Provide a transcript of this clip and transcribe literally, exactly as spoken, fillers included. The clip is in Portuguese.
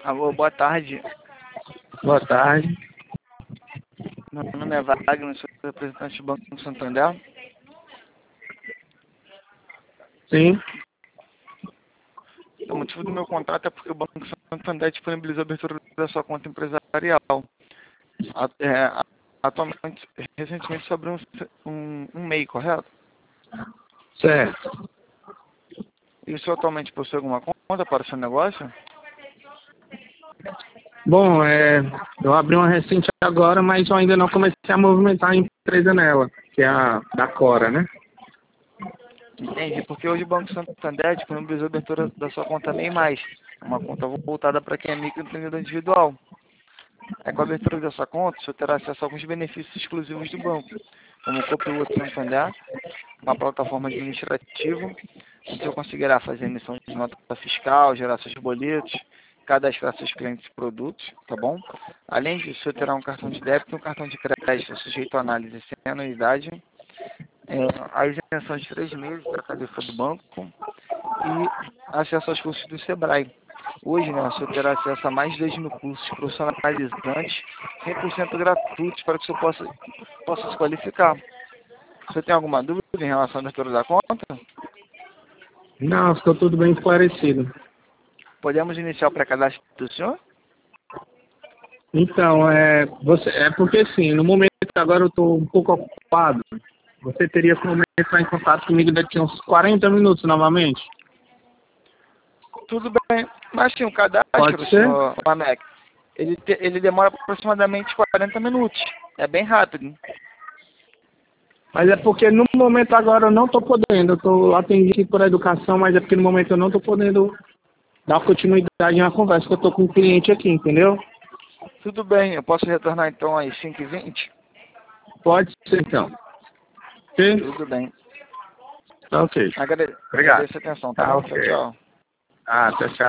Alô, boa tarde. Boa tarde. Meu nome é Wagner, sou representante do Banco Santander. Sim. O motivo do meu contrato é porque o Banco Santander disponibilizou a abertura da sua conta empresarial. É, atualmente, recentemente, sobre um, um, um M E I, correto? Certo. E o senhor atualmente possui alguma conta para o seu negócio? Bom, é, eu abri uma recente agora, mas eu ainda não comecei a movimentar a empresa nela, que é a da Cora, né? Entendi, porque hoje o Banco Santander disponibilizou a abertura da sua conta M E I mais, uma conta voltada para quem é microempreendedor individual. É, com a abertura da sua conta, o senhor terá acesso a alguns benefícios exclusivos do banco, como o Copiloto Santander, uma plataforma administrativa, onde o senhor conseguirá fazer emissão de nota fiscal, gerar seus boletos, cadastrar seus clientes e produtos, tá bom? Além disso, o senhor terá um cartão de débito e um cartão de crédito sujeito à análise sem anuidade, é, a isenção de três meses da tarifa do banco e acesso aos cursos do Sebrae. Hoje, né, o senhor terá acesso a mais de dois mil cursos profissionalizantes, cem por cento gratuitos, para que o senhor possa, possa se qualificar. O senhor tem alguma dúvida em relação à abertura da conta? Não, ficou tudo bem esclarecido. Podemos iniciar o pré-cadastro do senhor? Então, é, você, é porque sim, no momento agora eu estou um pouco ocupado. Você teria como entrar em contato comigo daqui a uns quarenta minutos novamente? Tudo bem, mas sim, o cadastro, Pode ser? senhor Mamek, ele, te, ele demora aproximadamente quarenta minutos. É bem rápido. Mas é porque no momento agora eu não estou podendo. Eu estou atendido por educação, mas é porque no momento eu não estou podendo dar continuidade na conversa, que eu estou com um cliente aqui, entendeu? Tudo bem, eu posso retornar então às cinco e vinte? Pode ser então. Ok? Tudo bem. Tá ok. Agrade Obrigado. agradeço a atenção, tá Tá bom? Tchau, ok. tchau. Ah, tchau, tchau.